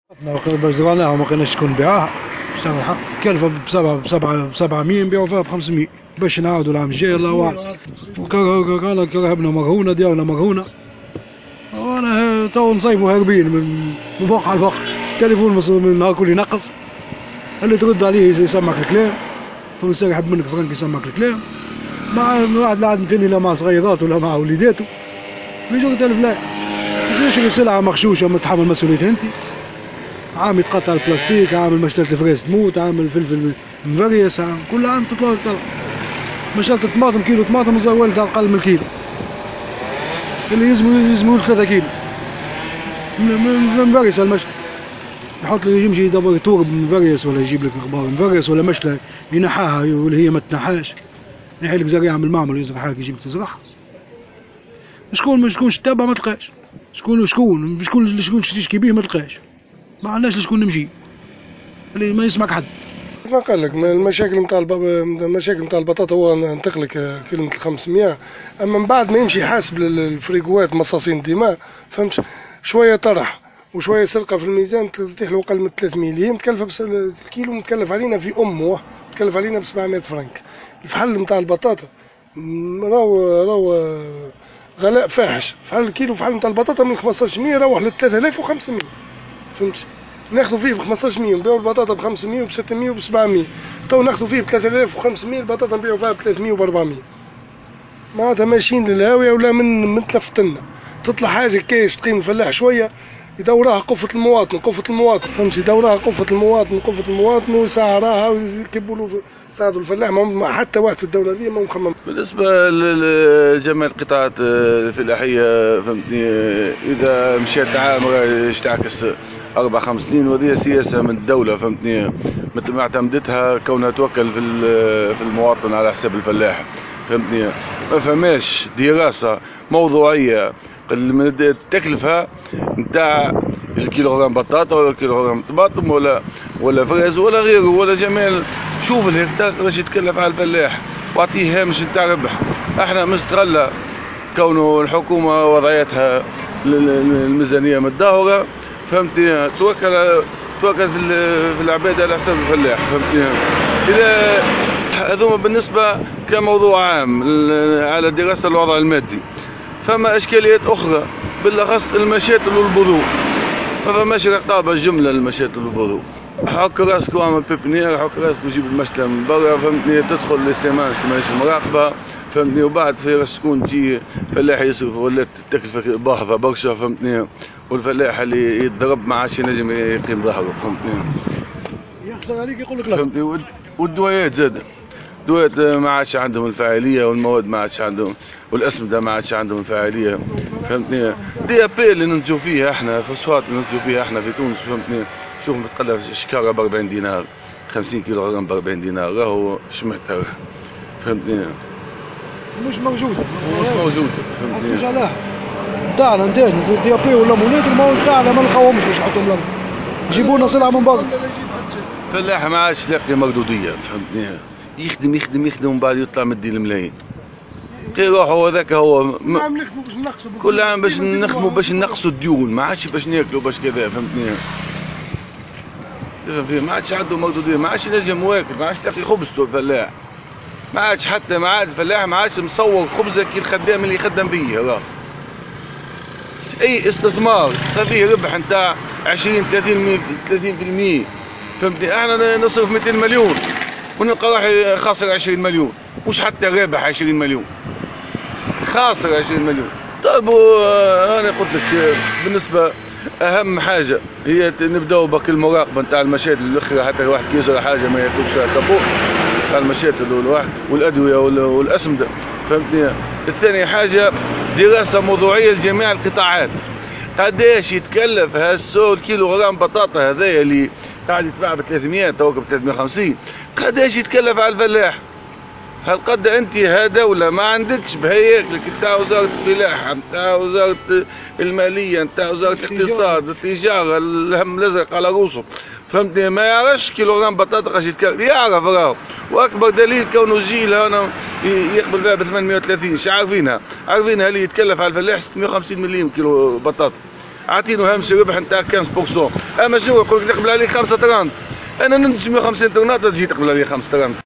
باش زرعناها وما كناش شكون نبيعوها شنو الحق كلفة ب700 نبيعو فيها ب500 باش نعاودو العام الجاي الله أعلم. وكان كرهبنا مرهونة ديارنا مرهونة وانا تو نصيبو هاربين من فوق على الفوق. التليفون من نهار كل ينقص اللي ترد عليه يسمعك الكلام فلوس يحب منك فرنك يسمعك الكلام مع واحد لا عاد متني لا مع صغيرات ولا مع وليداته بيجوك تلفلاي تشري سلعة مغشوشة متحمل مسؤوليتها انت. عام يتقطع البلاستيك، عام مشتلة الفراس تموت، عام الفلفل مفريس، عام كل عام تطلع مشتلة الطماطم كيلو طماطم زوالت أقل من الكيلو اللي يلزموا 3 كيلو مفريس المشتل يحط لي يمشي يدبر يتورب مفريس ولا يجيب لك غبار مفريس ولا مشتلة ينحاها واللي هي ما تنحاش يحيل لك زريعة من المعمل يزرعها لك يجيب لك تزرعها. شكون تتبع ما تلقاش شكون تشتكي بيه ما تلقاش ما عندناش لشكون نمشي اللي ما يسمعك حد. ما قال لك المشاكل نتاع البطاطا هو ننطق لك كلمة 500 اما من بعد ما يمشي يحاسب الفريقوات مصاصين الدماء فهمت شوية طرح وشوية سرقة في الميزان تطيح له أقل من 300 اللي هي متكلفة الكيلو متكلف علينا في أمه متكلف علينا ب700 فرنك. الفحل نتاع البطاطا راهو غلاء فاحش. فحل نتاع البطاطا من 1500 يروح ل 3500 فهمت ناخذوا فيه ب 1500 نبيعوا البطاطا ب 500 وب 600 وب 700 تو ناخذوا فيه ب 3500 البطاطا نبيعوا فيها ب 300 وب 400 معناتها ماشيين للهاوية ولا من تلفتنا تطلع حاجة كاش تقيم الفلاح شوية يدورها قفة المواطن فهمت يدورها قفة المواطن وسعرها ويكبوا له ساعدوا الفلاح ما حتى واحد في الدولة دي ما مخمم. بالنسبة لجميع القطاعات الفلاحية فهمتني إذا مشيت عام تعكس 4-5 سنين وهذه سياسة من الدولة فهمتني مثل ما اعتمدتها كونها توكل في المواطن على حساب الفلاح فهمتني ما فماش دراسة موضوعية من التكلفة نتاع الكيلوغرام بطاطا ولا الكيلوغرام طماطم ولا فرز ولا غيره ولا جمال. شوف الهكتار باش يتكلف على الفلاح واعطيه هامش نتاع ربح. احنا مستغلة كونه الحكومة وضعيتها الميزانية متدهورة فهمتني توكل في العباد على حساب الفلاح فهمتني. اذا هذوما بالنسبة كموضوع عام على دراسة الوضع المادي. فما اشكاليات اخرى بالاخص المشاتل والبذور ما فماش رقابه جمله للمشاتل والبذور. حك راسك واعمل بيبنير حك راسك وجيب المشتله من برا فهمتني تدخل للسيمانس ماشي مراقبه فهمتني وبعد في شكون تجي فلاح يصرف ولا التكلفه باهظه برشا فهمتني والفلاح اللي يتضرب ما عادش ينجم يقيم ظهره فهمتني يخسر عليك يقول لك لا فهمتني. والدوايات زاد دوات ما عادش عندهم الفاعليه والمواد ما عادش عندهم والاسمده ما عادش عندهم الفاعليه فهمتني. دي ابي اللي ننتجو فيها احنا فوسفات اللي ننتجو فيها احنا في تونس فهمتني. شوف متقلب شكاره ب 40 دينار 50 كيلو غرام ب 40 دينار راهو شمتها فهمتني مش موجوده فهمتني. مش عليها تاعنا انتاج دي ابي ولا مولات المواد تاعنا ما نلقاوهمش باش نحطهم لنا يجيبوا لنا سلعه من برا. الفلاح ما عادش لاقي مردوديه فهمتني يخدم ومن بعد يطلع مدي الملايين غير روحه هذاك هو كل عام باش نخدموا باش نقصوا الديون ما عادش باش ناكلوا باش كذا فهمتني. ما عادش عنده مردوديه ما عادش ينجم واكل ما عادش تلاقي خبزته الفلاح ما عادش حتى ما عاد الفلاح ما عادش مصور خبزه كي الخدام اللي يخدم بيه راه. اي استثمار فيه ربح نتاع 20-30% فهمتني. احنا نصرف 200 مليون ونلقى روحي خاسر 20 مليون مش حتى رابح 20 مليون خاسر 20 مليون. طيب انا قلت لك بالنسبه اهم حاجه هي نبداو بك المراقبه نتاع المشاتل الاخرى حتى الواحد كيزرع حاجه ما ياكلش كابوت نتاع المشاتل والادويه والاسمده فهمتني. الثاني حاجه دراسه موضوعيه لجميع القطاعات قداش يتكلف هالسو الكيلو غرام بطاطا هذايا اللي قاعد يتباع ب 300 توك ب 350 قداش يتكلف على الفلاح. هل قد انت دولة ما عندكش بهياكلك نتاع وزارة الفلاحة نتاع وزارة المالية نتاع وزارة الاقتصاد التجارة الهم الازرق على روسه فهمتني ما يعرفش كيلوغرام بطاطا قاش يتكلف يعرف راهو. واكبر دليل كونه الجيل هنا يقبل بها ب 830 عارفينها اللي يتكلف على الفلاح 650 مليون كيلو بطاطا عاطينه هامش ربح نتاع 15%. اما شنو يقول لك نقبل عليه 5 طرانت، انا ننتج 150 طرنات تجي تقبل عليه 5 طرانت.